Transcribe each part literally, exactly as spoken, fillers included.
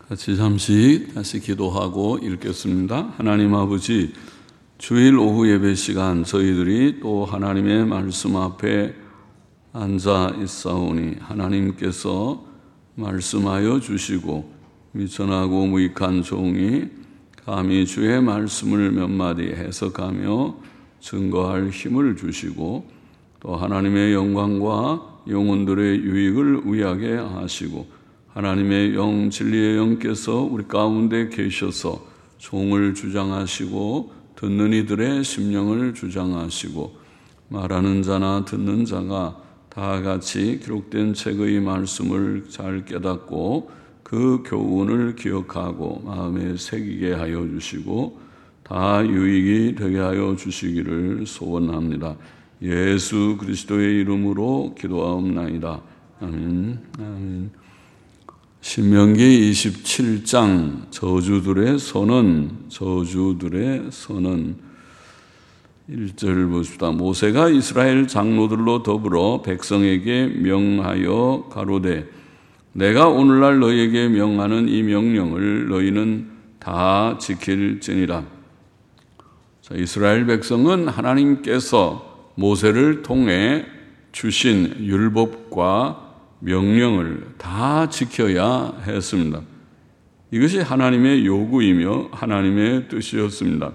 같이 잠시 다시 기도하고 읽겠습니다. 하나님 아버지, 주일 오후 예배 시간 저희들이 또 하나님의 말씀 앞에 앉아 있사오니 하나님께서 말씀하여 주시고 미천하고 무익한 종이 감히 주의 말씀을 몇 마디 해석하며 증거할 힘을 주시고 또 하나님의 영광과 영혼들의 유익을 위하게 하시고 하나님의 영, 진리의 영께서 우리 가운데 계셔서 종을 주장하시고 듣는 이들의 심령을 주장하시고 말하는 자나 듣는 자가 다 같이 기록된 책의 말씀을 잘 깨닫고 그 교훈을 기억하고 마음에 새기게 하여 주시고 다 유익이 되게 하여 주시기를 소원합니다. 예수 그리스도의 이름으로 기도하옵나이다. 아멘. 아멘. 신명기 이십칠 장 저주들의 선언, 저주들의 선언. 일 절 보십시다. 모세가 이스라엘 장로들로 더불어 백성에게 명하여 가로되 내가 오늘날 너희에게 명하는 이 명령을 너희는 다 지킬지니라. 자, 이스라엘 백성은 하나님께서 모세를 통해 주신 율법과 명령을 다 지켜야 했습니다. 이것이 하나님의 요구이며 하나님의 뜻이었습니다.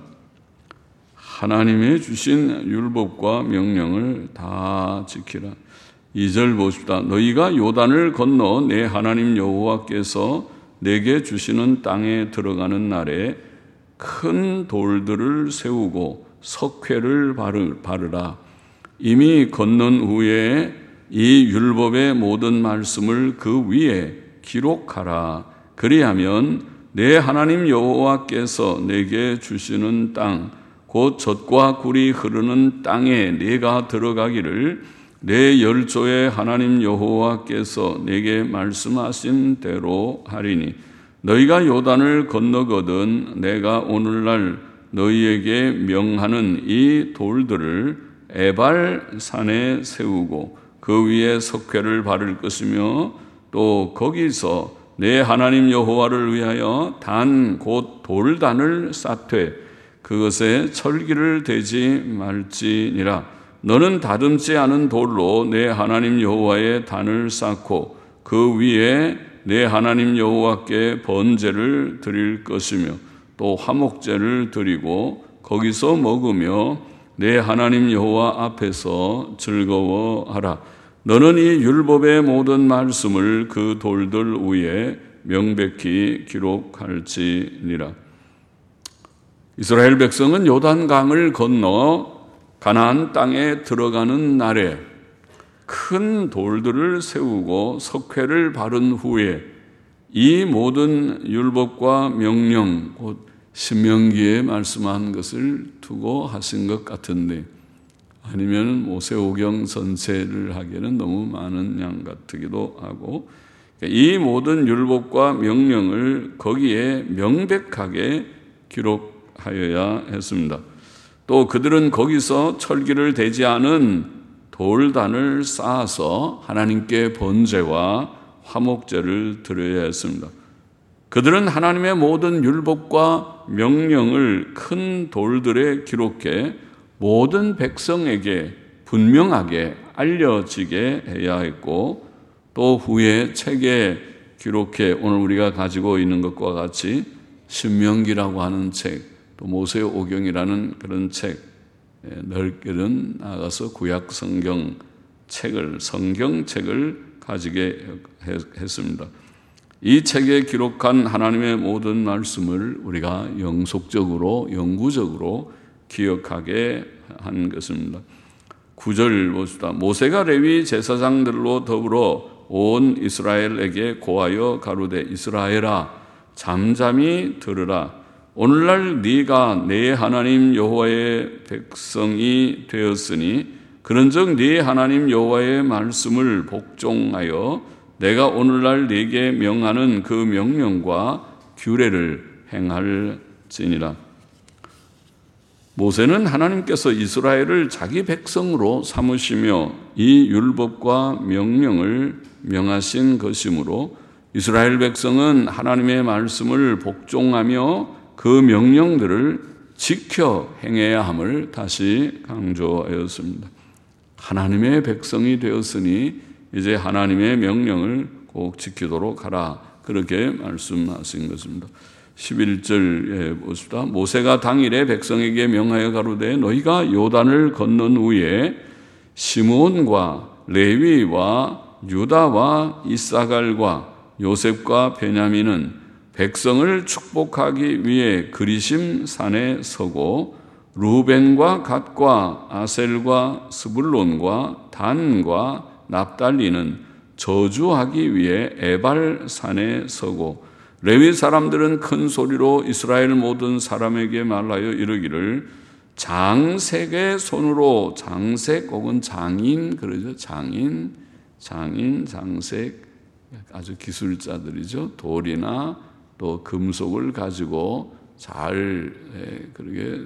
하나님의 주신 율법과 명령을 다 지키라. 이 절 보십시다. 너희가 요단을 건너 내 하나님 여호와께서 내게 주시는 땅에 들어가는 날에 큰 돌들을 세우고 석회를 바르라. 이미 건넌 후에 이 율법의 모든 말씀을 그 위에 기록하라. 그리하면 내 하나님 여호와께서 내게 주시는 땅, 곧 젖과 꿀이 흐르는 땅에 네가 들어가기를 내 열조의 하나님 여호와께서 내게 말씀하신 대로 하리니 너희가 요단을 건너거든 내가 오늘날 너희에게 명하는 이 돌들을 에발 산에 세우고 그 위에 석회를 바를 것이며 또 거기서 내 하나님 여호와를 위하여 단 곧 돌단을 쌓되 그것에 철기를 대지 말지니라. 너는 다듬지 않은 돌로 내 하나님 여호와의 단을 쌓고 그 위에 내 하나님 여호와께 번제를 드릴 것이며 또 화목제를 드리고 거기서 먹으며 내 하나님 여호와 앞에서 즐거워하라. 너는 이 율법의 모든 말씀을 그 돌들 위에 명백히 기록할지니라. 이스라엘 백성은 요단강을 건너 가나안 땅에 들어가는 날에 큰 돌들을 세우고 석회를 바른 후에 이 모든 율법과 명령, 곧 신명기에 말씀한 것을 두고 하신 것 같은데 아니면 모세오경 전체를 하기에는 너무 많은 양 같기도 하고 이 모든 율법과 명령을 거기에 명백하게 기록하여야 했습니다. 또 그들은 거기서 철기를 대지 않은 돌단을 쌓아서 하나님께 번제와 화목제를 드려야 했습니다. 그들은 하나님의 모든 율법과 명령을 큰 돌들에 기록해 모든 백성에게 분명하게 알려지게 해야 했고 또 후에 책에 기록해 오늘 우리가 가지고 있는 것과 같이 신명기라고 하는 책, 또 모세오경이라는 그런 책, 넓게는 나가서 구약 성경 책을, 성경책을 가지게 했습니다. 이 책에 기록한 하나님의 모든 말씀을 우리가 영속적으로, 영구적으로 기억하게 한 것입니다. 구 절 봅시다. 모세가 레위 제사장들로 더불어 온 이스라엘에게 고하여 가로되 이스라엘아 잠잠히 들으라. 오늘날 네가 네 하나님 여호와의 백성이 되었으니 그런즉 네 하나님 여호와의 말씀을 복종하여 내가 오늘날 네게 명하는 그 명령과 규례를 행할지니라. 모세는 하나님께서 이스라엘을 자기 백성으로 삼으시며 이 율법과 명령을 명하신 것이므로 이스라엘 백성은 하나님의 말씀을 복종하며 그 명령들을 지켜 행해야 함을 다시 강조하였습니다. 하나님의 백성이 되었으니 이제 하나님의 명령을 꼭 지키도록 하라. 그렇게 말씀하신 것입니다. 십일 절에 보십시다. 모세가 당일에 백성에게 명하여 가로되 너희가 요단을 건넌 후에 시므온과 레위와 유다와 이사갈과 요셉과 베냐민은 백성을 축복하기 위해 그리심 산에 서고 루벤과 갓과 아셀과 스불론과 단과 납달리는 저주하기 위해 에발 산에 서고 레위 사람들은 큰 소리로 이스라엘 모든 사람에게 말하여 이르기를 장색의 손으로 장색 혹은 장인 그러죠. 장인, 장인, 장색 아주 기술자들이죠. 돌이나 또 금속을 가지고 잘 그렇게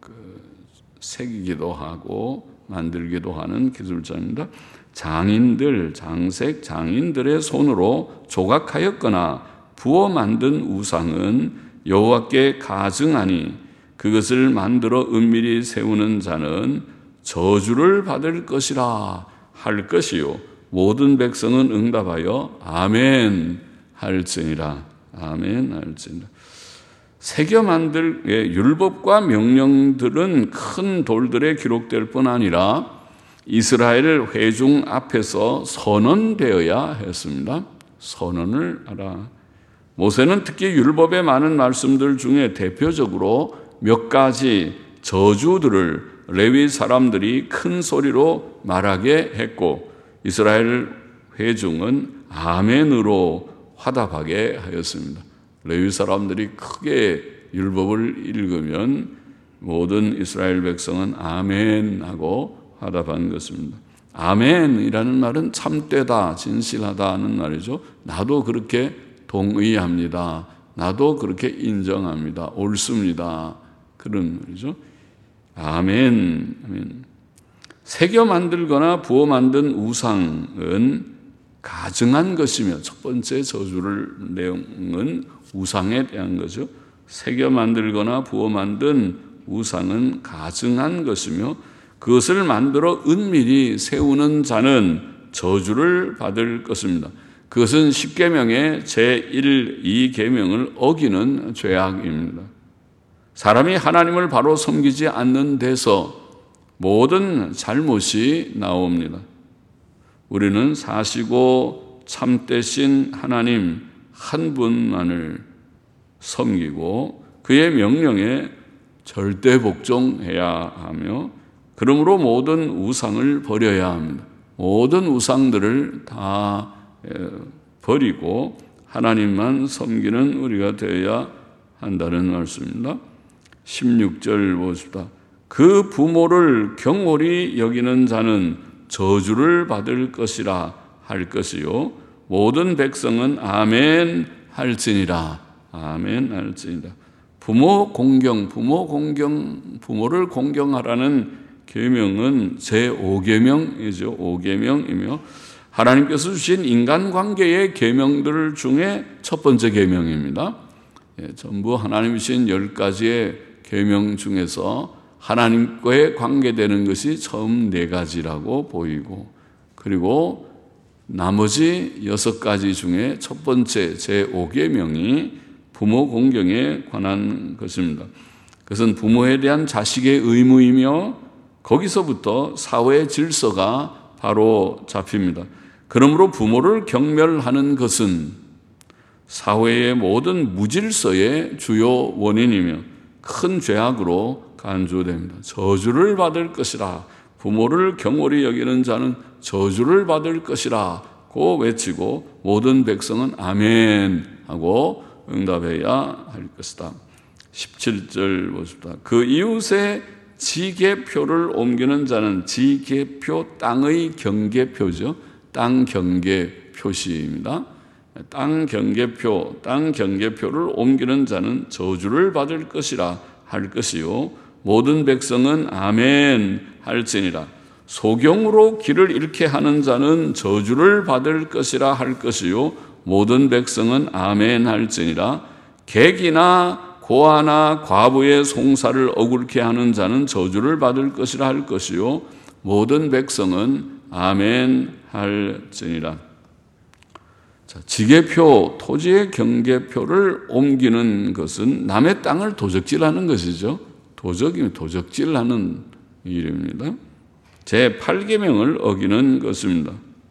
새기기도 하고 만들기도 하는 기술자입니다. 장인들, 장색 장인들의 손으로 조각하였거나 부어 만든 우상은 여호와께 가증하니 그것을 만들어 은밀히 세우는 자는 저주를 받을 것이라 할 것이요 모든 백성은 응답하여 아멘 할지니라. 아멘 할지니라. 새겨 만들 율법과 명령들은 큰 돌들에 기록될 뿐 아니라 이스라엘 회중 앞에서 선언되어야 했습니다. 선언을 하라. 모세는 특히 율법의 많은 말씀들 중에 대표적으로 몇 가지 저주들을 레위 사람들이 큰 소리로 말하게 했고 이스라엘 회중은 아멘으로 화답하게 하였습니다. 레위 사람들이 크게 율법을 읽으면 모든 이스라엘 백성은 아멘하고 화답한 것입니다. 아멘이라는 말은 참되다, 진실하다 하는 말이죠. 나도 그렇게 동의합니다. 나도 그렇게 인정합니다. 옳습니다. 그런 말이죠. 아멘. 아멘. 새겨 만들거나 부어 만든 우상은 가증한 것이며 첫 번째 저주를 내용은 우상에 대한 거죠. 새겨 만들거나 부어 만든 우상은 가증한 것이며 그것을 만들어 은밀히 세우는 자는 저주를 받을 것입니다. 그것은 십계명의 제일, 이 계명을 어기는 죄악입니다. 사람이 하나님을 바로 섬기지 않는 데서 모든 잘못이 나옵니다. 우리는 사시고 참되신 하나님 한 분만을 섬기고 그의 명령에 절대 복종해야 하며 그러므로 모든 우상을 버려야 합니다. 모든 우상들을 다 버리고 하나님만 섬기는 우리가 되어야 한다는 말씀입니다. 십육 절 보십시다. 그 부모를 경홀히 여기는 자는 저주를 받을 것이라 할 것이요 모든 백성은 아멘 할지니라. 아멘 할지니라. 부모 공경, 부모 공경, 부모를 공경하라는 계명은 제오 계명이죠. 오 계명이며 하나님께서 주신 인간관계의 계명들 중에 첫 번째 계명입니다. 예, 전부 하나님이 주신 열 가지의 계명 중에서 하나님과의 관계되는 것이 처음 네 가지라고 보이고 그리고 나머지 여섯 가지 중에 첫 번째 제오 계명이 부모 공경에 관한 것입니다. 그것은 부모에 대한 자식의 의무이며 거기서부터 사회 질서가 바로 잡힙니다. 그러므로 부모를 경멸하는 것은 사회의 모든 무질서의 주요 원인이며 큰 죄악으로 간주됩니다. 저주를 받을 것이라. 부모를 경홀히 여기는 자는 저주를 받을 것이라 고 외치고 모든 백성은 아멘 하고 응답해야 할 것이다. 십칠 절 보십시다. 그 이웃의 지계표를 옮기는 자는 지계표 땅의 경계표죠. 땅 경계 표시입니다. 땅 경계표, 땅 경계표를 옮기는 자는 저주를 받을 것이라 할 것이요 모든 백성은 아멘 할지니라. 소경으로 길을 잃게 하는 자는 저주를 받을 것이라 할 것이요 모든 백성은 아멘 할지니라. 객이나 고아나 과부의 송사를 억울케 하는 자는 저주를 받을 것이라 할 것이요 모든 백성은 아멘 할지니라. 자, 지게표, 토지의 경계표를 옮기는 것은 남의 땅을 도적질하는 것이죠. 도적이면 도적질하는 일입니다. 제팔 계명을 어기는 것입니다.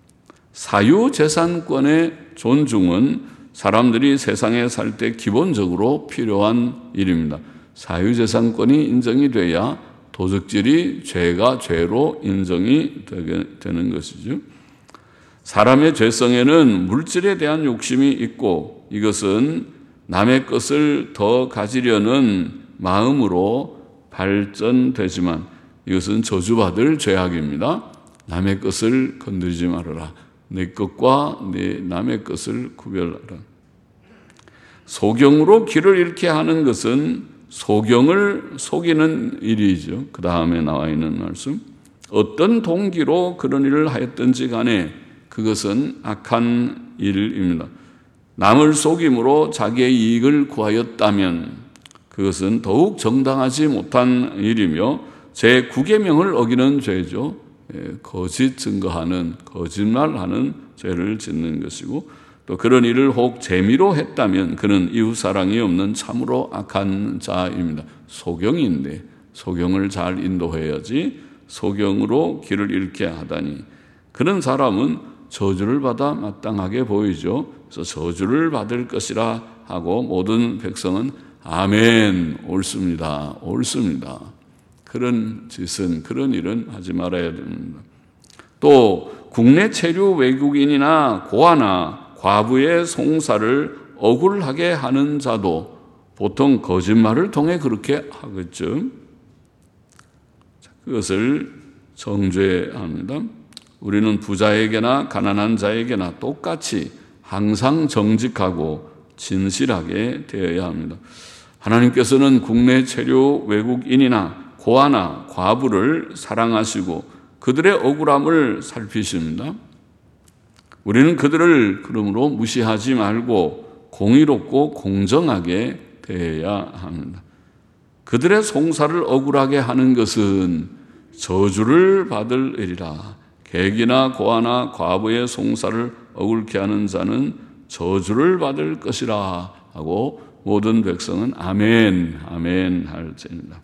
사유재산권의 존중은 사람들이 세상에 살 때 기본적으로 필요한 일입니다. 사유재산권이 인정이 돼야 도적질이 죄가 죄로 인정이 되게 되는 것이죠. 사람의 죄성에는 물질에 대한 욕심이 있고 이것은 남의 것을 더 가지려는 마음으로 발전되지만 이것은 저주받을 죄악입니다. 남의 것을 건드리지 말아라. 내 것과 내 남의 것을 구별하라. 소경으로 길을 잃게 하는 것은 소경을 속이는 일이죠. 그 다음에 나와 있는 말씀. 어떤 동기로 그런 일을 하였든지 간에 그것은 악한 일입니다. 남을 속임으로 자기의 이익을 구하였다면 그것은 더욱 정당하지 못한 일이며 제구 계명을 어기는 죄죠. 거짓 증거하는, 거짓말하는 죄를 짓는 것이고 또 그런 일을 혹 재미로 했다면 그는 이웃사랑이 없는 참으로 악한 자입니다. 소경인데 소경을 잘 인도해야지 소경으로 길을 잃게 하다니 그런 사람은 저주를 받아 마땅하게 보이죠. 그래서 저주를 받을 것이라 하고 모든 백성은 아멘, 옳습니다. 옳습니다. 그런 짓은, 그런 일은 하지 말아야 됩니다. 또 국내 체류 외국인이나 고아나 과부의 송사를 억울하게 하는 자도 보통 거짓말을 통해 그렇게 하겠죠. 그것을 정죄합니다. 우리는 부자에게나 가난한 자에게나 똑같이 항상 정직하고 진실하게 되어야 합니다. 하나님께서는 국내 체류 외국인이나 고아나 과부를 사랑하시고 그들의 억울함을 살피십니다. 우리는 그들을 그러므로 무시하지 말고 공의롭고 공정하게 대해야 합니다. 그들의 송사를 억울하게 하는 것은 저주를 받을 일이라. 객이나 고아나 과부의 송사를 억울케 하는 자는 저주를 받을 것이라 하고 모든 백성은 아멘, 아멘 할지니라.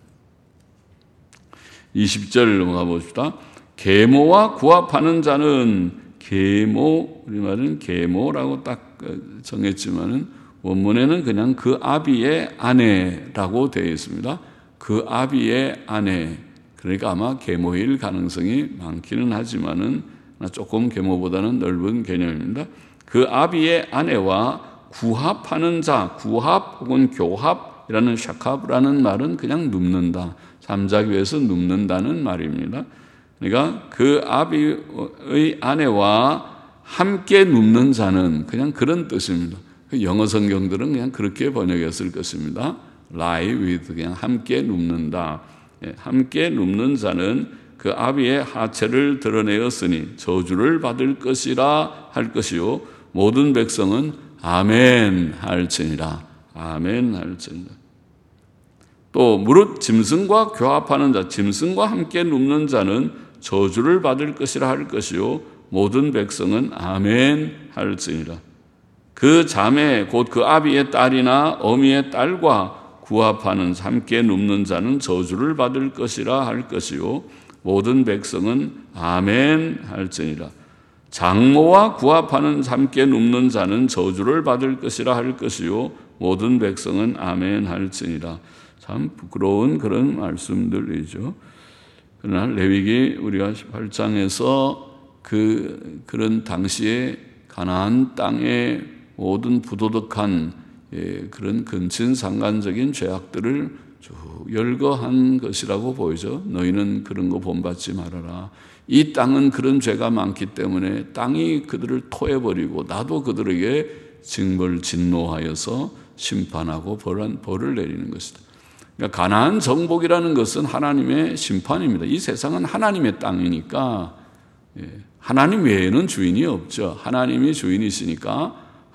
이십 절 넘어가 봅시다. 계모와 구합하는 자는 계모, 우리말은 계모라고 딱 정했지만은 원문에는 그냥 그 아비의 아내라고 되어 있습니다. 그 아비의 아내. 그러니까 아마 계모일 가능성이 많기는 하지만은 조금 계모보다는 넓은 개념입니다. 그 아비의 아내와 구합하는 자, 구합 혹은 교합이라는 샤캅이라는 말은 그냥 눕는다. 잠자기 위해서 눕는다는 말입니다. 그러니까 그 아비의 아내와 함께 눕는 자는 그냥 그런 뜻입니다. 영어 성경들은 그냥 그렇게 번역했을 것입니다. lie with, 그냥 함께 눕는다. 함께 눕는 자는 그 아비의 하체를 드러내었으니 저주를 받을 것이라 할 것이요 모든 백성은 아멘 할지니라. 아멘 할지니라. 또 무릇 짐승과 교합하는 자, 짐승과 함께 눕는 자는 저주를 받을 것이라 할 것이요 모든 백성은 아멘 할지니라. 그 자매 곧 그 아비의 딸이나 어미의 딸과 구합하는 함께 눕는 자는 저주를 받을 것이라 할 것이요 모든 백성은 아멘 할지니라. 장모와 구합하는 함께 눕는 자는 저주를 받을 것이라 할 것이요 모든 백성은 아멘 할지니라. 참 부끄러운 그런 말씀들이죠. 그러나 레위기 우리가 십팔 장에서 그 그런 당시에 가나안 땅의 모든 부도덕한 예, 그런 근친상간적인 죄악들을 쭉 열거한 것이라고 보이죠. 너희는 그런 거 본받지 말아라. 이 땅은 그런 죄가 많기 때문에 땅이 그들을 토해버리고 나도 그들에게 징벌 진노하여서 심판하고 벌, 벌을 내리는 것이다. 그러니까 가나안 정복이라는 것은 하나님의 심판입니다. 이 세상은 하나님의 땅이니까 예, 하나님 외에는 주인이 없죠. 하나님이 주인이시니까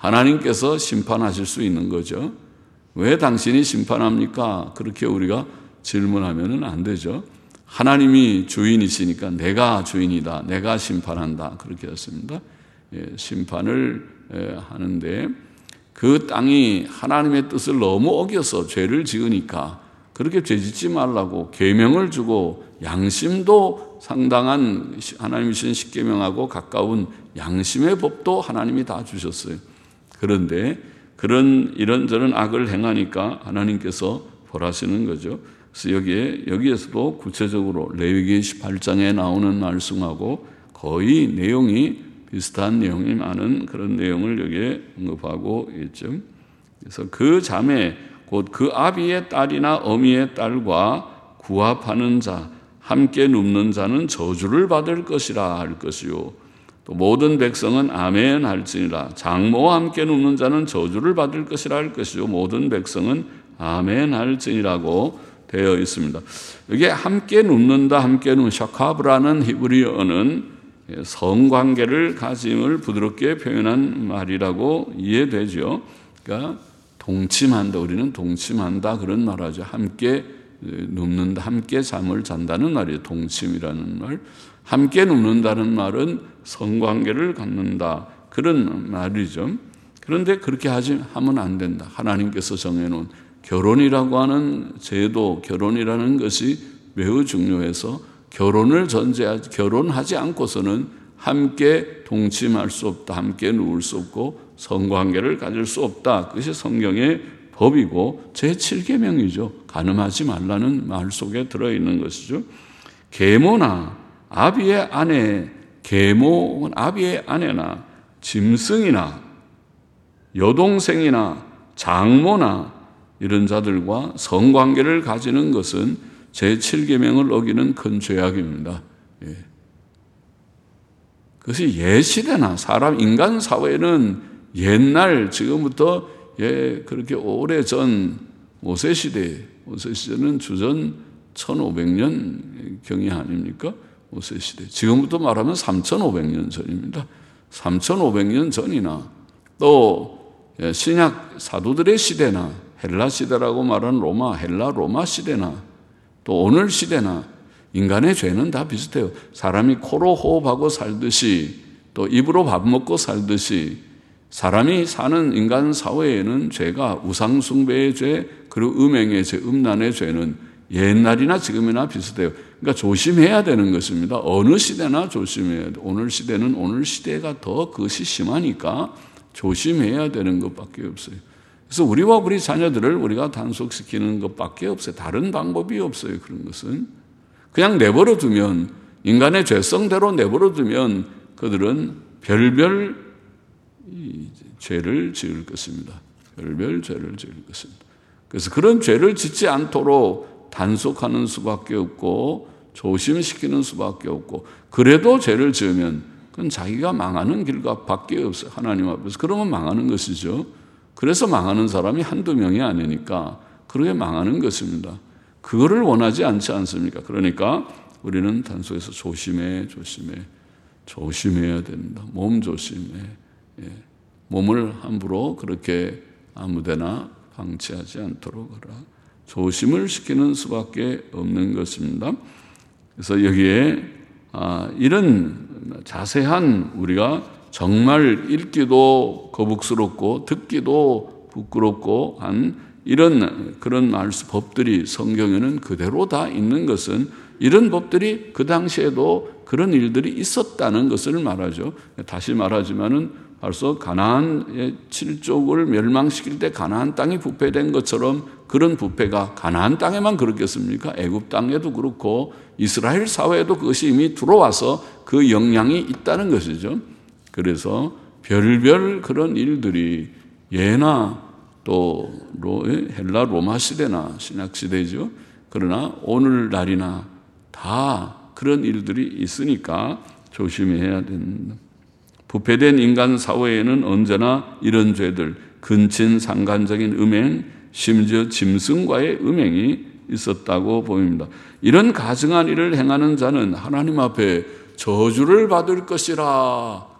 하나님께서 심판하실 수 있는 거죠. 왜 당신이 심판합니까? 그렇게 우리가 질문하면 안 되죠. 하나님이 주인이시니까 내가 주인이다, 내가 심판한다, 그렇게 했습니다. 예, 심판을 예, 하는데 그 땅이 하나님의 뜻을 너무 어겨서 죄를 지으니까 그렇게 죄짓지 말라고 계명을 주고, 양심도 상당한 하나님이 주신 십계명하고 가까운 양심의 법도 하나님이 다 주셨어요. 그런데 그런 이런저런 악을 행하니까 하나님께서 벌하시는 거죠. 그래서 여기에, 여기에서도 구체적으로 레위기 십팔 장에 나오는 말씀하고 거의 내용이 비슷한 내용이 많은 그런 내용을 여기에 언급하고 있죠. 그래서 그 자매, 곧 그 아비의 딸이나 어미의 딸과 구합하는 자, 함께 눕는 자는 저주를 받을 것이라 할 것이요. 또 모든 백성은 아멘 할지니라. 장모와 함께 눕는 자는 저주를 받을 것이라 할 것이요. 모든 백성은 아멘 할지니라고 되어 있습니다. 여기에 함께 눕는다, 함께 눕는 샤카브라는 히브리어는 성관계를 가짐을 부드럽게 표현한 말이라고 이해되죠. 그러니까 동침한다, 우리는 동침한다 그런 말하죠. 함께 눕는다, 함께 잠을 잔다는 말이에요. 동침이라는 말. 함께 눕는다는 말은 성관계를 갖는다 그런 말이죠. 그런데 그렇게 하지 하면 안 된다. 하나님께서 정해놓은 결혼이라고 하는 제도, 결혼이라는 것이 매우 중요해서 결혼을 전제하지, 결혼하지 않고서는 함께 동침할 수 없다, 함께 누울 수 없고 성관계를 가질 수 없다. 그것이 성경의 법이고 제칠 계명이죠. 간음하지 말라는 말 속에 들어있는 것이죠. 계모나 아비의 아내, 계모는 아비의 아내나 짐승이나 여동생이나 장모나 이런 자들과 성관계를 가지는 것은 제칠 계명을 어기는 큰 죄악입니다. 예. 그것이 옛시대나 사람 인간 사회는 옛날 지금부터 예 그렇게 오래전 모세시대, 모세시대는 주전 천오백 년 경이 아닙니까? 모세시대. 지금부터 말하면 삼천오백 년 전입니다. 삼천오백 년 전이나 또 신약 사도들의 시대나 헬라 시대라고 말하는 로마, 헬라 로마 시대나 또 오늘 시대나 인간의 죄는 다 비슷해요. 사람이 코로 호흡하고 살듯이 또 입으로 밥 먹고 살듯이 사람이 사는 인간 사회에는 죄가 우상 숭배의 죄, 그리고 음행의 죄, 음란의 죄는 옛날이나 지금이나 비슷해요. 그러니까 조심해야 되는 것입니다. 어느 시대나 조심해야 돼요. 오늘 시대는 오늘 시대가 더 그것이 심하니까 조심해야 되는 것밖에 없어요. 그래서 우리와 우리 자녀들을 우리가 단속시키는 것밖에 없어요. 다른 방법이 없어요. 그런 것은 그냥 내버려 두면, 인간의 죄성대로 내버려 두면 그들은 별별 죄를 지을 것입니다. 별별 죄를 지을 것입니다. 그래서 그런 죄를 짓지 않도록 단속하는 수밖에 없고 조심시키는 수밖에 없고, 그래도 죄를 지으면 그건 자기가 망하는 길밖에 없어요. 하나님 앞에서. 그러면 망하는 것이죠. 그래서 망하는 사람이 한두 명이 아니니까 그렇게 망하는 것입니다. 그거를 원하지 않지 않습니까? 그러니까 우리는 단속해서 조심해, 조심해, 조심해야 된다. 몸 조심해. 예. 몸을 함부로 그렇게 아무데나 방치하지 않도록 하라. 조심을 시키는 수밖에 없는 것입니다. 그래서 여기에 아, 이런 자세한 우리가 정말 읽기도 거북스럽고 듣기도 부끄럽고 한 이런 그런 말씀 법들이 성경에는 그대로 다 있는 것은, 이런 법들이 그 당시에도 그런 일들이 있었다는 것을 말하죠. 다시 말하지만은 벌써 가나안의 칠족을 멸망시킬 때 가나안 땅이 부패된 것처럼 그런 부패가 가나안 땅에만 그렇겠습니까? 애굽 땅에도 그렇고 이스라엘 사회에도 그것이 이미 들어와서 그 영향이 있다는 것이죠. 그래서 별별 그런 일들이 예나 또 헬라 로마 시대나 신약 시대죠. 그러나 오늘날이나 다 그런 일들이 있으니까 조심해야 된다. 부패된 인간 사회에는 언제나 이런 죄들, 근친 상간적인 음행, 심지어 짐승과의 음행이 있었다고 보입니다. 이런 가증한 일을 행하는 자는 하나님 앞에 저주를 받을 것이라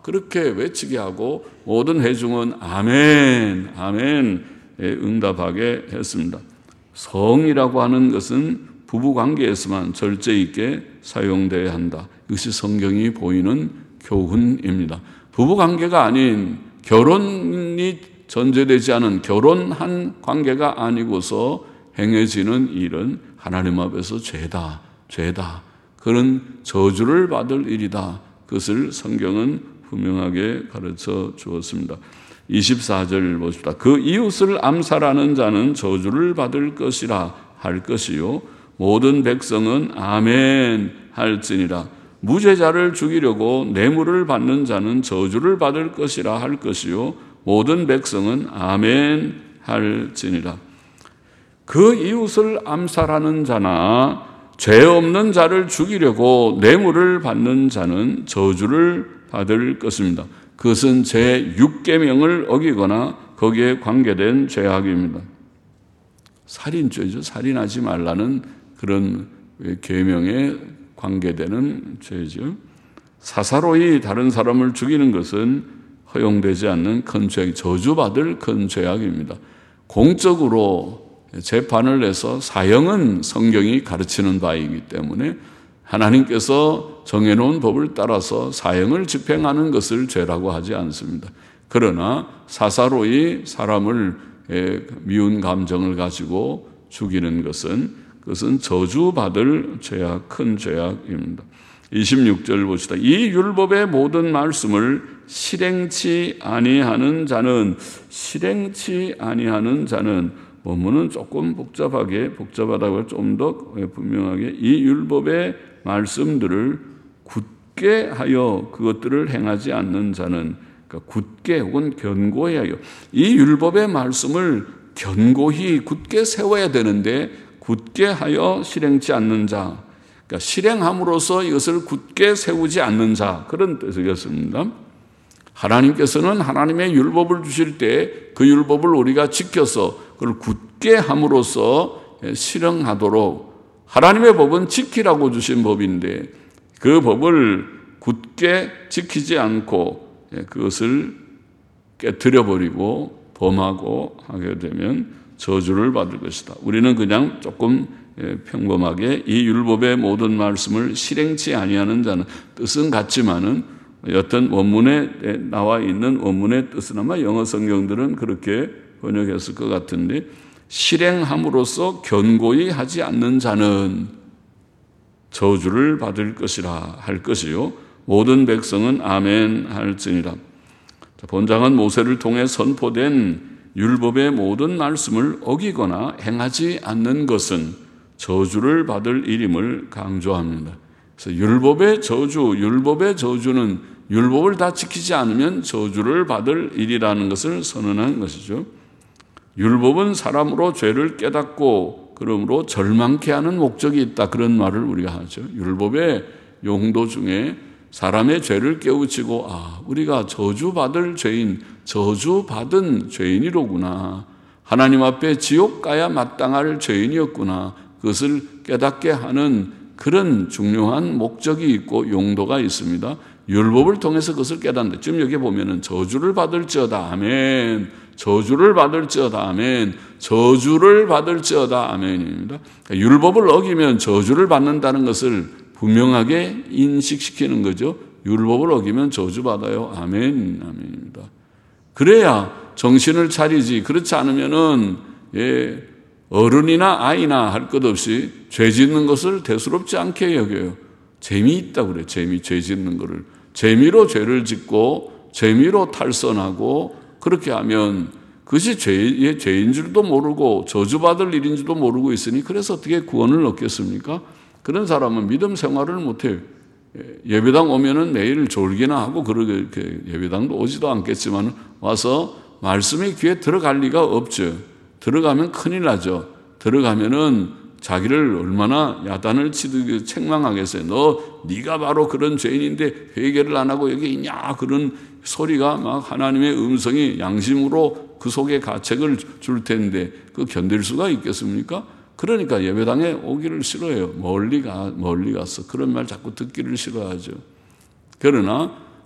그렇게 외치게 하고 모든 회중은 아멘, 아멘 응답하게 했습니다. 성이라고 하는 것은 부부관계에서만 절제 있게 사용되어야 한다. 이것이 성경이 보이는 교훈입니다. 부부관계가 아닌 결혼이 전제되지 않은 결혼한 관계가 아니고서 행해지는 일은 하나님 앞에서 죄다, 죄다. 그런 저주를 받을 일이다. 그것을 성경은 분명하게 가르쳐 주었습니다. 이십사 절 보십시다. 그 이웃을 암살하는 자는 저주를 받을 것이라 할 것이요 모든 백성은 아멘 할지니라. 무죄자를 죽이려고 뇌물을 받는 자는 저주를 받을 것이라 할 것이요 모든 백성은 아멘 할지니라. 그 이웃을 암살하는 자나 죄 없는 자를 죽이려고 뇌물을 받는 자는 저주를 받을 것입니다. 그것은 제육 계명을 어기거나 거기에 관계된 죄악입니다. 살인죄죠. 살인하지 말라는 그런 계명에 관계되는 죄죠. 사사로이 다른 사람을 죽이는 것은 허용되지 않는 큰 죄악, 저주받을 큰 죄악입니다. 공적으로 재판을 해서 사형은 성경이 가르치는 바이기 때문에 하나님께서 정해놓은 법을 따라서 사형을 집행하는 것을 죄라고 하지 않습니다. 그러나 사사로이 사람을 미운 감정을 가지고 죽이는 것은 그것은 저주받을 죄악, 큰 죄악입니다. 이십육 절 봅시다. 이 율법의 모든 말씀을 실행치 아니하는 자는 실행치 아니하는 자는 본문은 조금 복잡하게 복잡하다고 좀 더 분명하게 이 율법의 말씀들을 굳게 하여 그것들을 행하지 않는 자는 그러니까 굳게 혹은 견고히 하여 이 율법의 말씀을 견고히 굳게 세워야 되는데 굳게 하여 실행치 않는 자, 그러니까 실행함으로써 이것을 굳게 세우지 않는 자 그런 뜻이었습니다. 하나님께서는 하나님의 율법을 주실 때 그 율법을 우리가 지켜서 그걸 굳게 함으로써 실행하도록 하나님의 법은 지키라고 주신 법인데 그 법을 굳게 지키지 않고 그것을 깨트려버리고 범하고 하게 되면 저주를 받을 것이다. 우리는 그냥 조금 평범하게 이 율법의 모든 말씀을 실행치 아니하는 자는 뜻은 같지만은 여튼 원문에 나와 있는 원문의 뜻은 아마 영어 성경들은 그렇게 번역했을 것 같은데 실행함으로써 견고히 하지 않는 자는 저주를 받을 것이라 할 것이요 모든 백성은 아멘 할지니라. 본장은 모세를 통해 선포된 율법의 모든 말씀을 어기거나 행하지 않는 것은 저주를 받을 일임을 강조합니다. 그래서 율법의 저주, 율법의 저주는 율법을 다 지키지 않으면 저주를 받을 일이라는 것을 선언한 것이죠. 율법은 사람으로 죄를 깨닫고 그러므로 절망케 하는 목적이 있다. 그런 말을 우리가 하죠. 율법의 용도 중에 사람의 죄를 깨우치고 아, 우리가 저주받을 죄인, 저주받은 죄인이로구나. 하나님 앞에 지옥 가야 마땅할 죄인이었구나. 그것을 깨닫게 하는 그런 중요한 목적이 있고 용도가 있습니다. 율법을 통해서 그것을 깨닫는다. 지금 여기 보면은 저주를 받을지어다 아멘, 저주를 받을지어다 아멘, 저주를 받을지어다 아멘입니다. 그러니까 율법을 어기면 저주를 받는다는 것을 분명하게 인식시키는 거죠. 율법을 어기면 저주받아요. 아멘, 아멘입니다. 그래야 정신을 차리지. 그렇지 않으면은 예, 어른이나 아이나 할 것 없이 죄 짓는 것을 대수롭지 않게 여겨요. 재미있다고 그래요. 재미, 죄 짓는 거를. 재미로 죄를 짓고 재미로 탈선하고 그렇게 하면 그것이 죄의 죄인 줄도 모르고 저주받을 일인 줄도 모르고 있으니 그래서 어떻게 구원을 얻겠습니까? 그런 사람은 믿음 생활을 못해요. 예배당 오면은 매일 졸기나 하고 그러게 예배당도 오지도 않겠지만 와서 말씀이 귀에 들어갈 리가 없죠. 들어가면 큰일 나죠. 들어가면은 자기를 얼마나 야단을 치듯 책망하겠어요. 너 네가 바로 그런 죄인인데 회개를 안 하고 여기 있냐 그런 소리가 막 하나님의 음성이 양심으로 그 속에 가책을 줄 텐데 그 견딜 수가 있겠습니까? 그러니까 예배당에 오기를 싫어해요. 멀리 가 멀리 가서 그런 말 자꾸 듣기를 싫어하죠. 그러나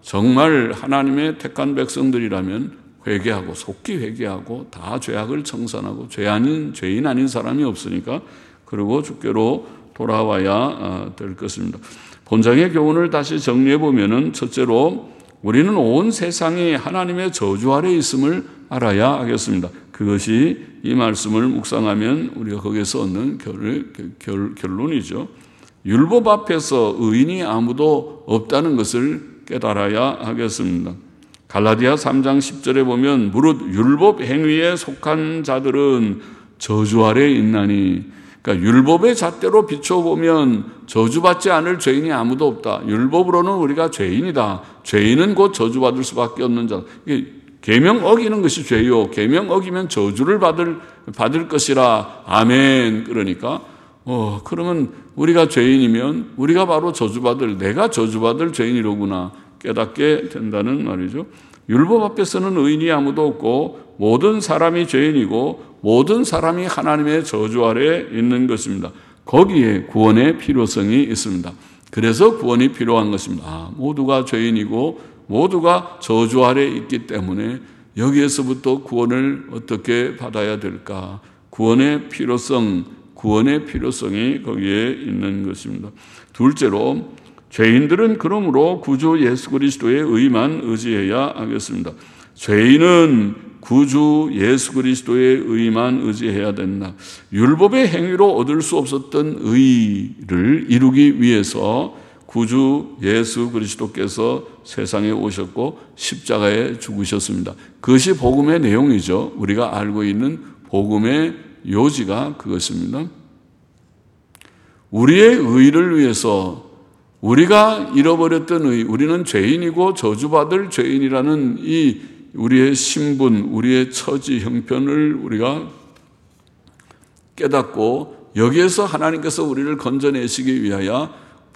정말 하나님의 택한 백성들이라면 회개하고 속히 회개하고 다 죄악을 청산하고 죄 아닌 죄인 아닌 사람이 없으니까 그리고 주께로 돌아와야 될 것입니다. 본장의 교훈을 다시 정리해 보면은 첫째로 우리는 온 세상이 하나님의 저주 아래 있음을 알아야 하겠습니다. 그것이 이 말씀을 묵상하면 우리가 거기에서 얻는 결, 결, 결론이죠. 율법 앞에서 의인이 아무도 없다는 것을 깨달아야 하겠습니다. 갈라디아 삼 장 십 절에 보면 무릇 율법 행위에 속한 자들은 저주 아래 있나니, 그러니까 율법의 잣대로 비춰보면 저주받지 않을 죄인이 아무도 없다. 율법으로는 우리가 죄인이다. 죄인은 곧 저주받을 수밖에 없는 자. 계명 어기는 것이 죄요. 계명 어기면 저주를 받을 받을 것이라. 아멘. 그러니까 어 그러면 우리가 죄인이면 우리가 바로 저주받을, 내가 저주받을 죄인이로구나 깨닫게 된다는 말이죠. 율법 앞에서는 의인이 아무도 없고 모든 사람이 죄인이고 모든 사람이 하나님의 저주 아래에 있는 것입니다. 거기에 구원의 필요성이 있습니다. 그래서 구원이 필요한 것입니다. 아, 모두가 죄인이고 모두가 저주 아래에 있기 때문에 여기에서부터 구원을 어떻게 받아야 될까? 구원의 필요성, 구원의 필요성이 거기에 있는 것입니다. 둘째로 죄인들은 그러므로 구주 예수 그리스도의 의만 의지해야 하겠습니다. 죄인은 구주 예수 그리스도의 의만 의지해야 된다. 율법의 행위로 얻을 수 없었던 의를 이루기 위해서 구주 예수 그리스도께서 세상에 오셨고 십자가에 죽으셨습니다. 그것이 복음의 내용이죠. 우리가 알고 있는 복음의 요지가 그것입니다. 우리의 의를 위해서 우리가 잃어버렸던 의, 우리는 죄인이고 저주받을 죄인이라는 이 우리의 신분, 우리의 처지, 형편을 우리가 깨닫고 여기에서 하나님께서 우리를 건져내시기 위하여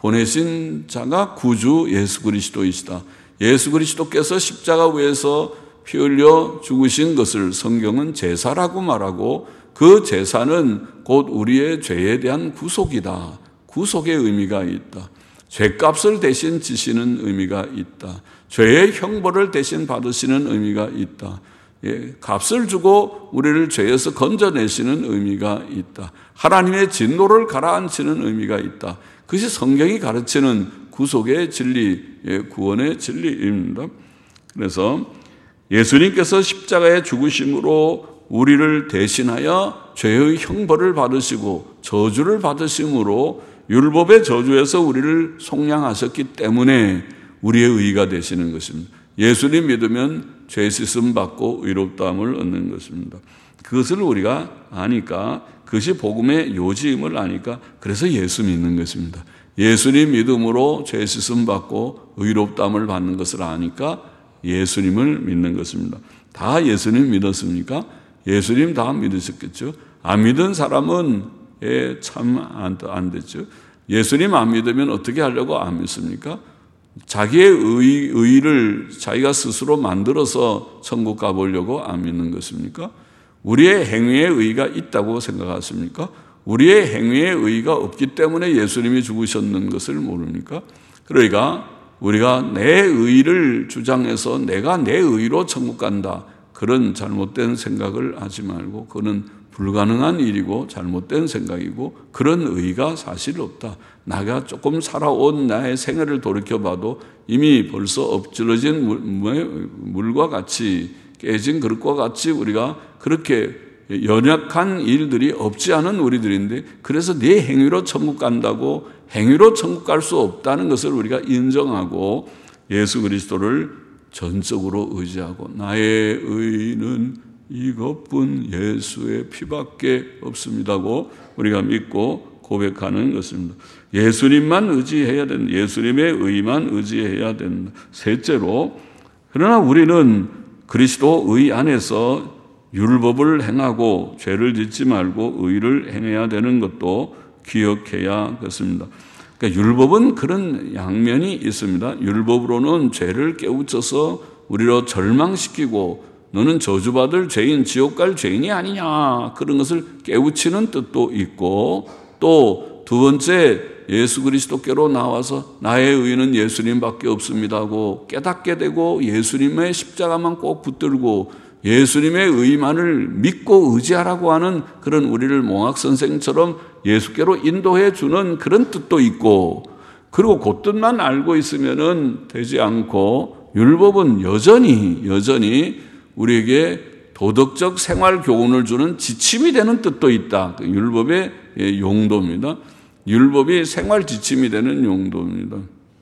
보내신 자가 구주 예수 그리스도이시다. 예수 그리스도께서 십자가 위에서 피 흘려 죽으신 것을 성경은 제사라고 말하고 그 제사는 곧 우리의 죄에 대한 구속이다. 구속의 의미가 있다. 죄값을 대신 지시는 의미가 있다. 죄의 형벌을 대신 받으시는 의미가 있다. 예, 값을 주고 우리를 죄에서 건져내시는 의미가 있다. 하나님의 진노를 가라앉히는 의미가 있다. 그것이 성경이 가르치는 구속의 진리, 예, 구원의 진리입니다. 그래서 예수님께서 십자가에 죽으심으로 우리를 대신하여 죄의 형벌을 받으시고 저주를 받으심으로 율법의 저주에서 우리를 속량하셨기 때문에 우리의 의가 되시는 것입니다. 예수님 믿으면 죄 씻음 받고 의롭다함을 얻는 것입니다. 그것을 우리가 아니까, 그것이 복음의 요지임을 아니까 그래서 예수 믿는 것입니다. 예수님 믿음으로 죄 씻음 받고 의롭다함을 받는 것을 아니까 예수님을 믿는 것입니다. 다 예수님 믿었습니까? 예수님 다 믿으셨겠죠. 안 믿은 사람은 예, 참 안, 안 됐죠. 예수님 안 믿으면 어떻게 하려고 안 믿습니까? 자기의 의, 의를 자기가 스스로 만들어서 천국 가보려고 안 믿는 것입니까? 우리의 행위에 의가 있다고 생각하십니까? 우리의 행위에 의가 없기 때문에 예수님이 죽으셨는 것을 모릅니까? 그러니까 우리가 내 의를 주장해서 내가 내 의로 천국 간다, 그런 잘못된 생각을 하지 말고, 그는 불가능한 일이고 잘못된 생각이고 그런 의가 사실 없다. 나가 조금 살아온 나의 생애를 돌이켜봐도 이미 벌써 엎질러진 물, 물과 같이 깨진 그릇과 같이 우리가 그렇게 연약한 일들이 없지 않은 우리들인데, 그래서 네 행위로 천국 간다고 행위로 천국 갈 수 없다는 것을 우리가 인정하고 예수 그리스도를 전적으로 의지하고 나의 의는 이것뿐 예수의 피밖에 없습니다고 우리가 믿고 고백하는 것입니다. 예수님만 의지해야 된다. 예수님의 의만 의지해야 된다. 셋째로, 그러나 우리는 그리스도 의 안에서 율법을 행하고 죄를 짓지 말고 의를 행해야 되는 것도 기억해야 하겠습니다. 그러니까 율법은 그런 양면이 있습니다. 율법으로는 죄를 깨우쳐서 우리로 절망시키고 너는 저주받을 죄인, 지옥 갈 죄인이 아니냐, 그런 것을 깨우치는 뜻도 있고, 또 두 번째 예수 그리스도께로 나와서 나의 의는 예수님밖에 없습니다 하고 깨닫게 되고 예수님의 십자가만 꼭 붙들고 예수님의 의만을 믿고 의지하라고 하는 그런 우리를 몽학 선생처럼 예수께로 인도해 주는 그런 뜻도 있고, 그리고 그 뜻만 알고 있으면은 되지 않고 율법은 여전히 여전히 우리에게 도덕적 생활 교훈을 주는 지침이 되는 뜻도 있다. 율법의 용도입니다. 율법이 생활 지침이 되는 용도입니다.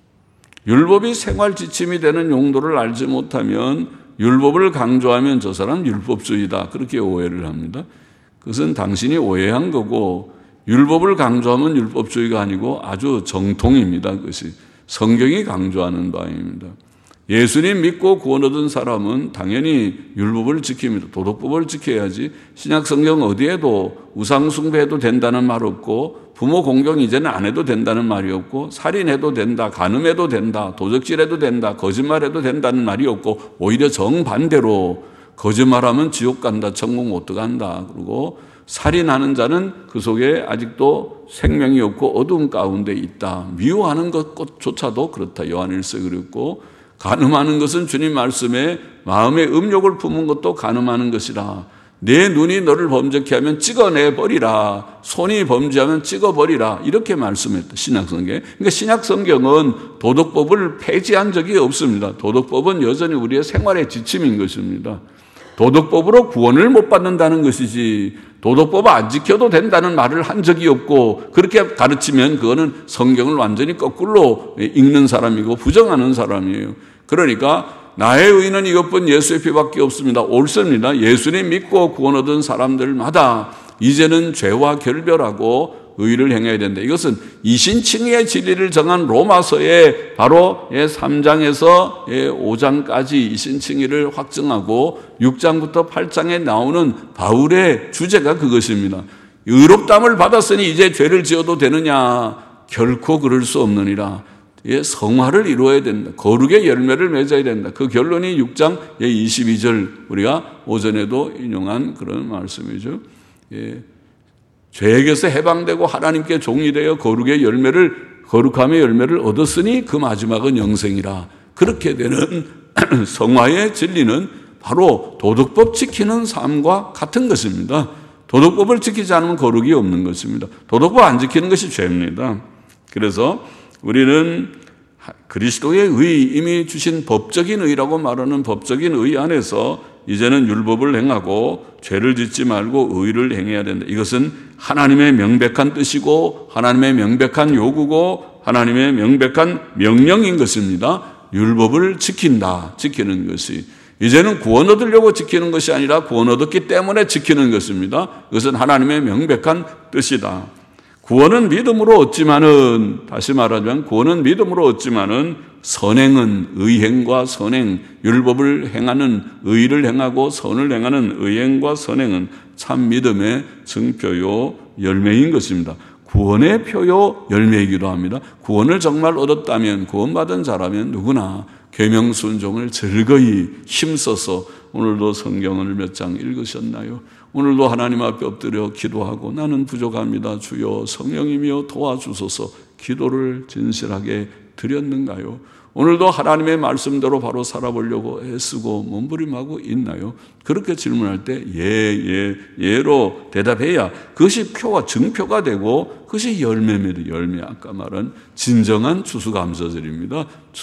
율법이 생활 지침이 되는 용도를 알지 못하면 율법을 강조하면 저 사람 율법주의다, 그렇게 오해를 합니다. 그것은 당신이 오해한 거고, 율법을 강조하면 율법주의가 아니고 아주 정통입니다. 그것이 성경이 강조하는 바입니다. 예수님 믿고 구원 얻은 사람은 당연히 율법을 지킵니다. 도덕법을 지켜야지. 신약 성경 어디에도 우상 숭배해도 된다는 말 없고, 부모 공경 이제는 안 해도 된다는 말이 없고, 살인해도 된다, 간음해도 된다, 도적질해도 된다, 거짓말해도 된다는 말이 없고, 오히려 정반대로 거짓말하면 지옥 간다, 천국 못 들어간다. 그리고 살인하는 자는 그 속에 아직도 생명이 없고 어두운 가운데 있다. 미워하는 것조차도 그렇다. 요한일서에 그랬고, 간음하는 것은 주님 말씀에 마음의 음욕을 품은 것도 간음하는 것이라. 내 눈이 너를 범죄케 하면 찍어내버리라. 손이 범죄하면 찍어버리라. 이렇게 말씀했다. 신약성경. 그러니까 신약성경은 도덕법을 폐지한 적이 없습니다. 도덕법은 여전히 우리의 생활의 지침인 것입니다. 도덕법으로 구원을 못 받는다는 것이지 도덕법 안 지켜도 된다는 말을 한 적이 없고, 그렇게 가르치면 그거는 성경을 완전히 거꾸로 읽는 사람이고 부정하는 사람이에요. 그러니까 나의 의는 이것뿐 예수의 피밖에 없습니다. 옳습니다. 예수님 믿고 구원 얻은 사람들마다 이제는 죄와 결별하고 의를 행해야 된다. 이것은 이신칭의의 진리를 정한 로마서의 바로 삼 장에서 오 장까지 이신칭의를 확증하고 육 장부터 팔 장에 나오는 바울의 주제가 그것입니다. 의롭다함을 받았으니 이제 죄를 지어도 되느냐? 결코 그럴 수 없느니라. 성화를 이루어야 된다. 거룩의 열매를 맺어야 된다. 그 결론이 육 장 이십이 절 우리가 오전에도 인용한 그런 말씀이죠. 예. 죄에게서 해방되고 하나님께 종이 되어 거룩의 열매를, 거룩함의 열매를 얻었으니 그 마지막은 영생이라. 그렇게 되는 성화의 진리는 바로 도덕법 지키는 삶과 같은 것입니다. 도덕법을 지키지 않으면 거룩이 없는 것입니다. 도덕법 안 지키는 것이 죄입니다. 그래서 우리는 그리스도의 의, 이미 주신 법적인 의라고 말하는 법적인 의 안에서 이제는 율법을 행하고 죄를 짓지 말고 의를 행해야 된다. 이것은 하나님의 명백한 뜻이고 하나님의 명백한 요구고 하나님의 명백한 명령인 것입니다. 율법을 지킨다, 지키는 것이. 이제는 구원 얻으려고 지키는 것이 아니라 구원 얻었기 때문에 지키는 것입니다. 그것은 하나님의 명백한 뜻이다. 구원은 믿음으로 얻지만은, 다시 말하자면 구원은 믿음으로 얻지만은 선행은 의행과 선행, 율법을 행하는 의를 행하고 선을 행하는 의행과 선행은 참 믿음의 증표요 열매인 것입니다. 구원의 표요 열매이기도 합니다. 구원을 정말 얻었다면, 구원받은 자라면 누구나 계명 순종을 즐거이 힘써서, 오늘도 성경을 몇 장 읽으셨나요? 오늘도 하나님 앞에 엎드려 기도하고 나는 부족합니다. 주여 성령이며 도와주소서 기도를 진실하게 드렸는가요? 오늘도 하나님의 말씀대로 바로 살아보려고 애쓰고 몸부림하고 있나요? 그렇게 질문할 때 예, 예, 예로 대답해야 그것이 표와 증표가 되고 그것이 열매입니다. 열매. 아까 말한 진정한 추수감사절입니다.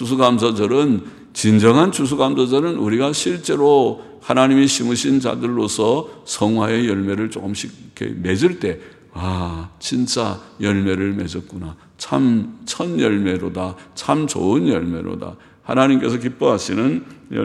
추수감사절은, 진정한 추수감사절은 우리가 실제로 하나님이 심으신 자들로서 성화의 열매를 조금씩 이렇게 맺을 때, 아, 진짜 열매를 맺었구나. 참 첫 열매로다. 참 좋은 열매로다. 하나님께서 기뻐하시는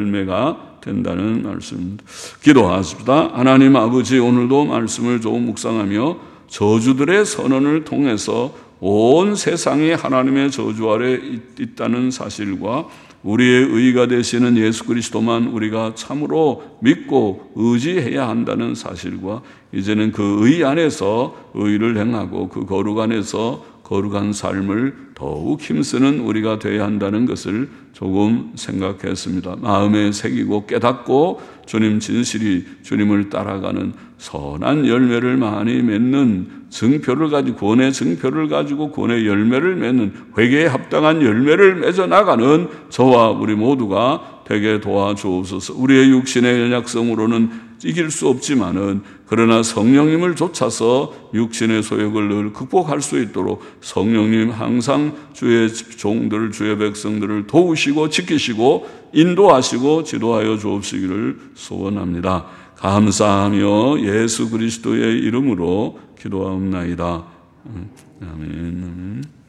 열매가 된다는 말씀입니다. 기도하십시다. 하나님 아버지, 오늘도 말씀을 조금 묵상하며 저주들의 선언을 통해서 온 세상이 하나님의 저주 아래 있다는 사실과 우리의 의가 되시는 예수 그리스도만 우리가 참으로 믿고 의지해야 한다는 사실과 이제는 그 의 안에서 의를 행하고 그 거룩 안에서 거룩한 삶을 더욱 힘쓰는 우리가 되어야 한다는 것을 조금 생각했습니다. 마음에 새기고 깨닫고 주님 진실이 주님을 따라가는 선한 열매를 많이 맺는 증표를 가지고 구원의 증표를 가지고 구원의 열매를 맺는 회개에 합당한 열매를 맺어 나가는 저와 우리 모두가 되게 도와주옵소서. 우리의 육신의 연약성으로는 이길 수 없지만은 그러나 성령님을 좇아서 육신의 소욕을 늘 극복할 수 있도록 성령님 항상 주의 종들 주의 백성들을 도우시고 지키시고 인도하시고 지도하여 주옵시기를 소원합니다. 감사하며 예수 그리스도의 이름으로 기도하옵나이다. 아멘. 아멘.